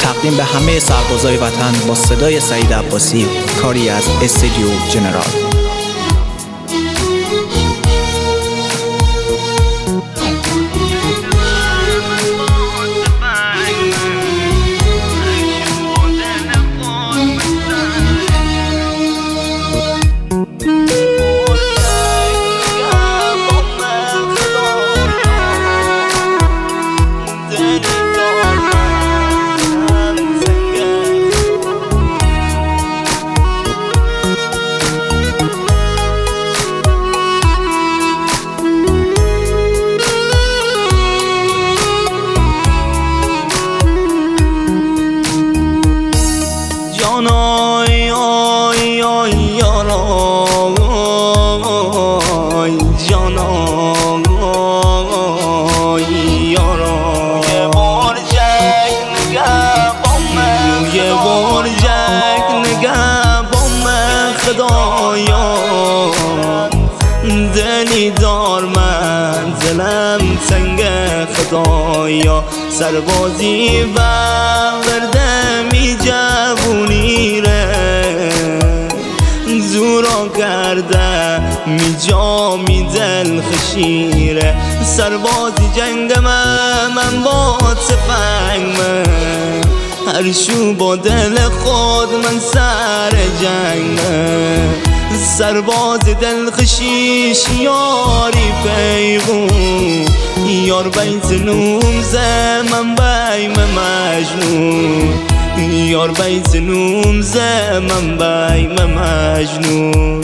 تقدیم به همه سربازای وطن با صدای سعید عباسی، کاری از استودیو جنرال. دلی دار من دلم تنگ خدایا، سربازی و بردمی جوونی ره زورا کرده می جا می دل خشیره. سربازی جنگ من با تفنگ هر شو با دل خود من سر جنگ. سرباز دل خشیش یاری پیغون، یار بیت نوم زمن بیم مجنون، یار بیت نوم زمن بیم مجنون.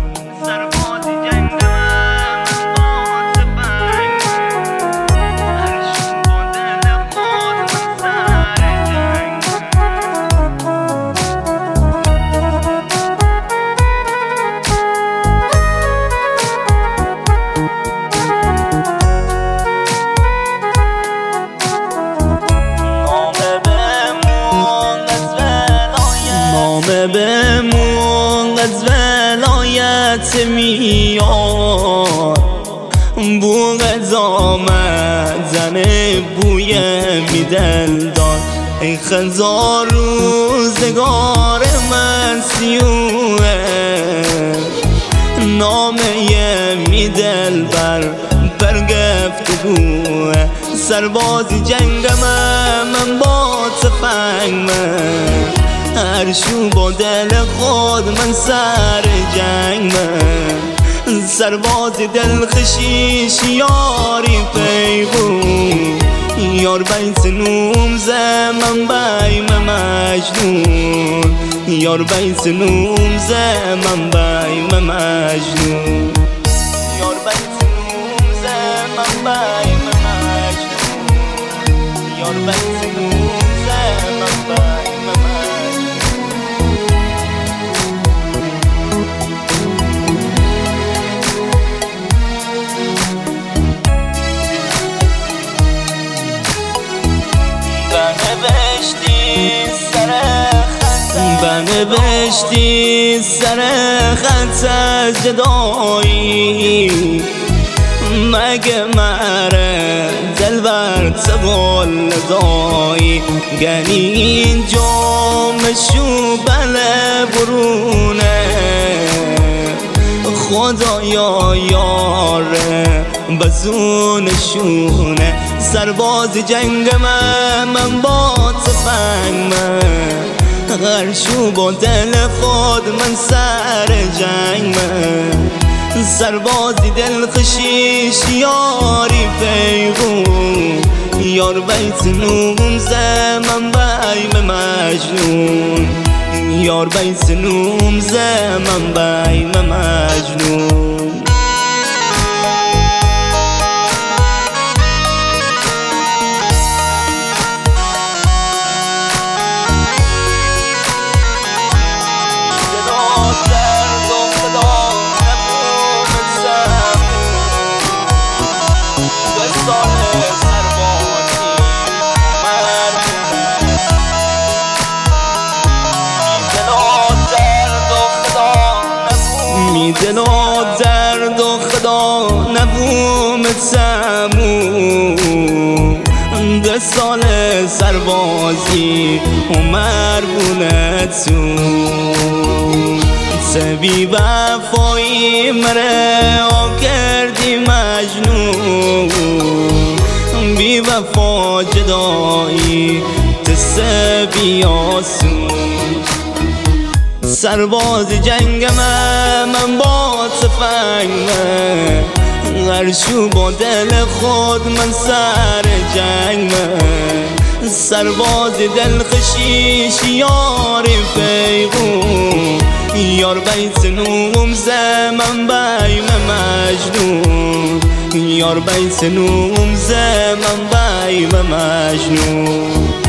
بمون از ولایت میاد، بو غذا زن بوی میدل داد. ای خزار روزگار من سیوه، نامه میدل بر گفتگوه. سربازی جنگ من با تفنگ هر شو با دل خود من سر جنگ سرباز دل خشیش یاری پیغون، یار بیت نوم زمن بیم مجنون، یار بیت نوم زمن بیم مجنون، یار بیت نوم زمن بیم مجنون، یار بیت نوم زمن بیم مجنون. بنوشتی سر خط از جدایی، مگه مره دل بر تقل دایی. گنی اینجا مشو بله برونه، خدایا یاره بزونشونه. سرباز جنگ من با تفنگ هر شو با دل خود من سر جنگ سربازی دل خشیش یاری پیغون، یار بیت نوم زمن بیم مجنون، یار بیت نوم زمن بیم مجنون. دل و درد و خدا نبوم سمو، ده سال سربازی عمر بونت سون سبی وفایی مره کردی مجنون بی وفا جدایی تسبی آسون سرباز جنگم من با تفنگم غرشو با دل خود من سر جنگم سرباز دل خشیش یار پیغون یار بیت نوم زمن بیم مجنون یار بیت نوم زمن بیم مجنون